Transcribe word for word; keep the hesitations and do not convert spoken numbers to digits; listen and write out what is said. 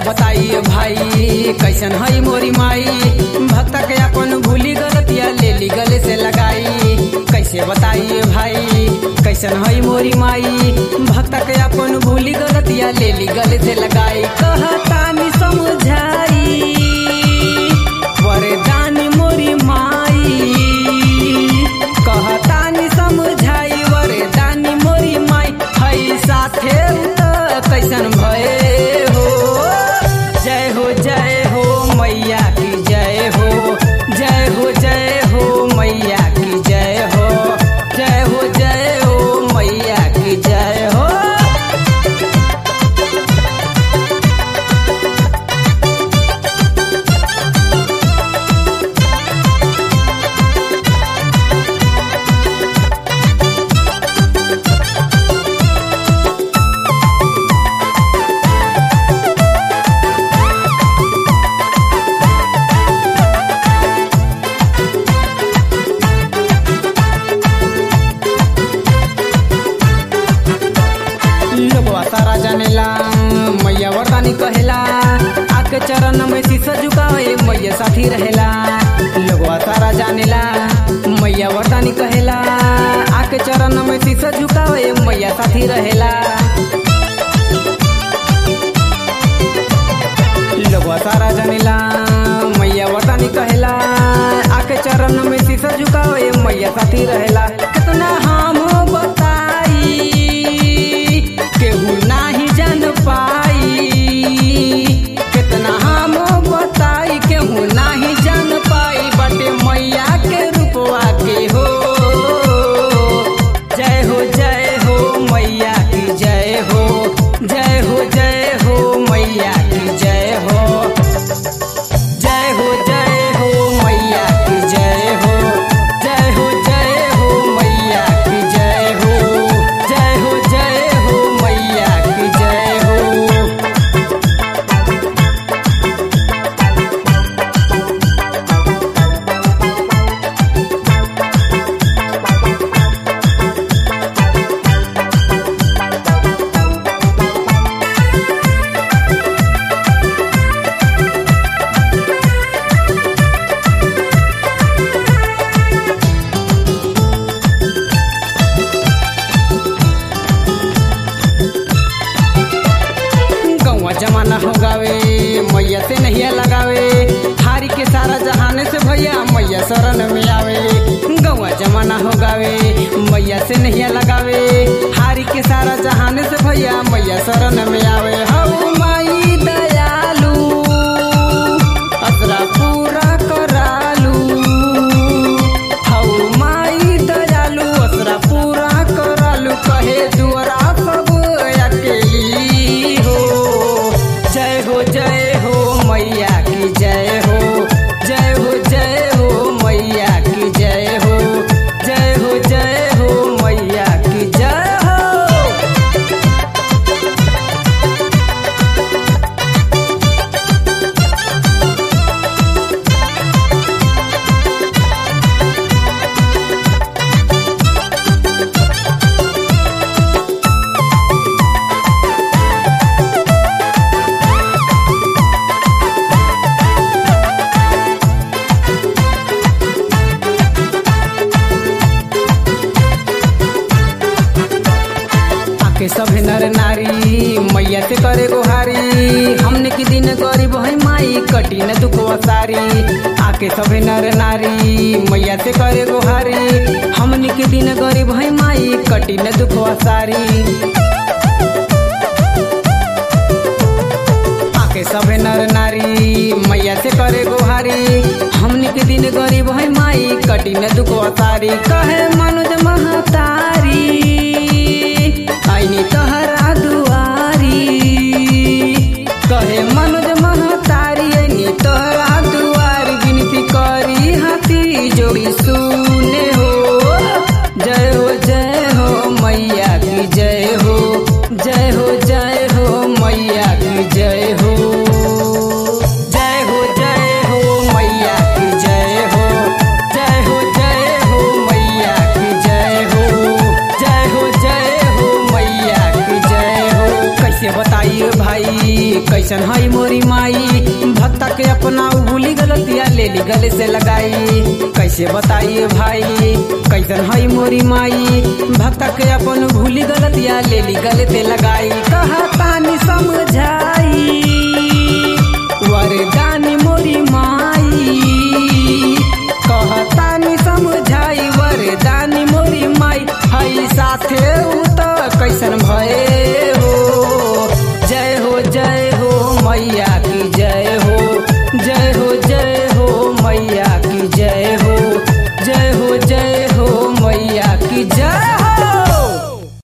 बताइए भाई कैसन हई मोरी माई, भक्त के अपन भूली गलतिया ले ली गले से लगाई। कैसे बताइए भाई कैसन हई मोरी माई, भक्त के अपन भूली गलतिया ले ली गले से लगाई। कहतानी समझाई वरदानी मोरी माई, कहतानी समझाई वरदानी मोरी माई। हई साथे कैसन भये हो, जय हो जय हो मैया की जय हो, जय हो जय हो मैया की जय हो, जय हो जय हो मैया की जय हो। लोगवा सारा जानेला मैया वरदानी कहेला, आके चरण में शीश झुकावे मैया साथी रहेला। लोगवा सारा जानेला मैया वरदानी कहेला, आके चरण में शीश झुकावे मैया साथी रहेला। लोगवा सारा जानेला मैया वरदानी कहेला, आके चरण में शीश झुकावे मैया साथी रहेला। कितना हम बताई केहू नाही जान पाई, कितना हम बताई केहू नाही जान पाई। बटे मैया के रूपवा के हो, जय हो जय हो मैया की जय हो, जय हो जय हो मैया की जय हो, जय हो जय हो मैया की जय हो, जय हो जय हो मैया की जय हो, जय हो जय हो मैया की जय हो। गौवा जमाना हो गावे मैया से नहीं लगावे, हारी के सारा जहाने से भैया मैया शरण में आवे। गौवा जमाना हो गावे मैया से नहीं लगावे, हारी के सारा जहाने से भैया मैया शरण में आवे। हऊ माई दयालु असरा पूरा करालू, हऊ माई दयालु असरा पूरा करालू। कहे दुआरा सब अकेली हो, जय हो जय हो मैया की जय हो, जय हो जय हो मैया की जय हो, जय हो जय हो मैया की जय हो। आके सभे नर नारी मैया से करे गोहारी, हमने की दिन गरीब है माई कटी न दुखवा सारी। आके सभे नर नारी मैया से करे गोहारी, हमने की दिन गरीब है माई कटी न दुखवा सारी। आके सभे नर नारी मैया से करे गोहारी, हमने के दिन गरीब है माई कटी न दुखवा सारी। कहे मनोज महतारी आईनी तहरा दुआरी, कहे मनोज महतारी आईनी तहरा दुआरी। विनती करी हाथी जोड़ी सुने हो, जय हो जय हो मैया की जय हो, जय हो जय हो मैया की जय हो, जय हो जय हो मैया की जय हो, जय हो जय हो मैया की जय हो, जय हो जय हो मैया की जय। बताइए भाई कैसन है मोरी माई, भक्ता के अपना भूली गलतिया ले ली गले से लगाई। कैसे बताइए भाई कैसन है मोरी माई, भक्ता के अपन भूली गलतिया ले ली गले से लगाई। कहा तानी समझ